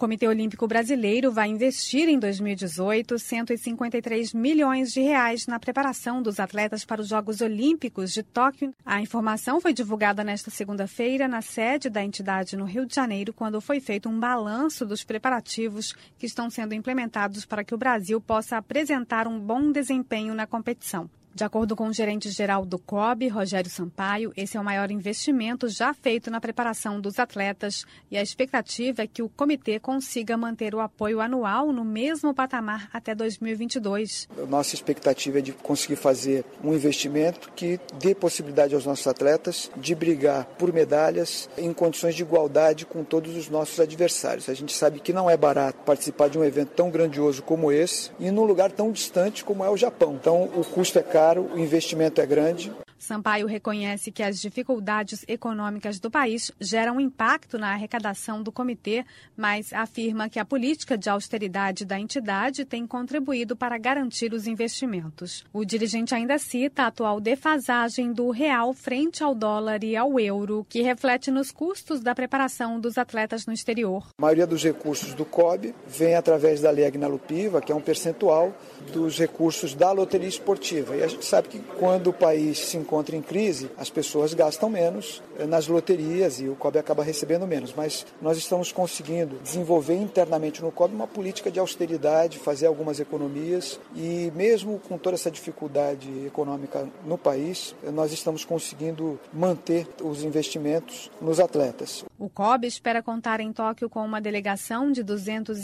O Comitê Olímpico Brasileiro vai investir em 2018 153 milhões de reais na preparação dos atletas para os Jogos Olímpicos de Tóquio. A informação foi divulgada nesta segunda-feira na sede da entidade no Rio de Janeiro, quando foi feito um balanço dos preparativos que estão sendo implementados para que o Brasil possa apresentar um bom desempenho na competição. De acordo com o gerente-geral do COB, Rogério Sampaio, esse é o maior investimento já feito na preparação dos atletas e a expectativa é que o comitê consiga manter o apoio anual no mesmo patamar até 2022. Nossa expectativa é de conseguir fazer um investimento que dê possibilidade aos nossos atletas de brigar por medalhas em condições de igualdade com todos os nossos adversários. A gente sabe que não é barato participar de um evento tão grandioso como esse e num lugar tão distante como é o Japão. Então, o custo é caro. O investimento é grande. Sampaio reconhece que as dificuldades econômicas do país geram impacto na arrecadação do comitê, mas afirma que a política de austeridade da entidade tem contribuído para garantir os investimentos. O dirigente ainda cita a atual defasagem do real frente ao dólar e ao euro, que reflete nos custos da preparação dos atletas no exterior. A maioria dos recursos do COB vem através da Lei Agnaluppiva, que é um percentual dos recursos da loteria esportiva. E a gente sabe que quando o país se encontra em crise, as pessoas gastam menos nas loterias e o COB acaba recebendo menos. Mas nós estamos conseguindo desenvolver internamente no COB uma política de austeridade, fazer algumas economias e mesmo com toda essa dificuldade econômica no país, nós estamos conseguindo manter os investimentos nos atletas. O COB espera contar em Tóquio com uma delegação de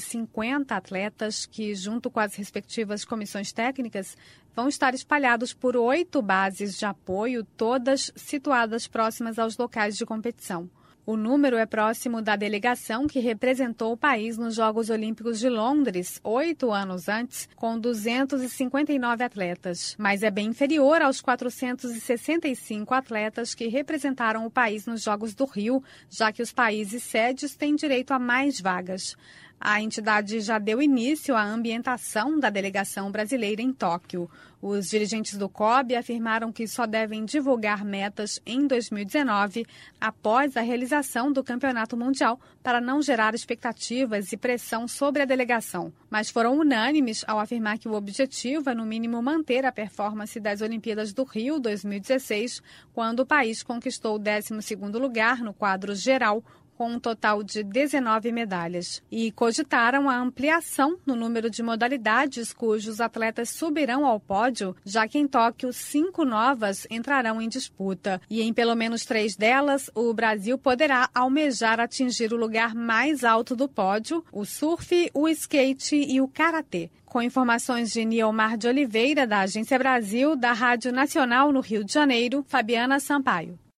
250 atletas que, junto com as respectivas comissões técnicas, vão estar espalhados por 8 bases de apoio, todas situadas próximas aos locais de competição. O número é próximo da delegação que representou o país nos Jogos Olímpicos de Londres, 8 anos antes, com 259 atletas, mas é bem inferior aos 465 atletas que representaram o país nos Jogos do Rio, já que os países sedes têm direito a mais vagas. A entidade já deu início à ambientação da delegação brasileira em Tóquio. Os dirigentes do COB afirmaram que só devem divulgar metas em 2019, após a realização do Campeonato Mundial, para não gerar expectativas e pressão sobre a delegação. Mas foram unânimes ao afirmar que o objetivo é, no mínimo, manter a performance das Olimpíadas do Rio 2016, quando o país conquistou o 12º lugar no quadro geral, com um total de 19 medalhas. E cogitaram a ampliação no número de modalidades cujos atletas subirão ao pódio, já que em Tóquio 5 novas entrarão em disputa. E em pelo menos 3 delas, o Brasil poderá almejar atingir o lugar mais alto do pódio: o surf, o skate e o karatê. Com informações de Nielmar de Oliveira, da Agência Brasil, da Rádio Nacional no Rio de Janeiro, Fabiana Sampaio.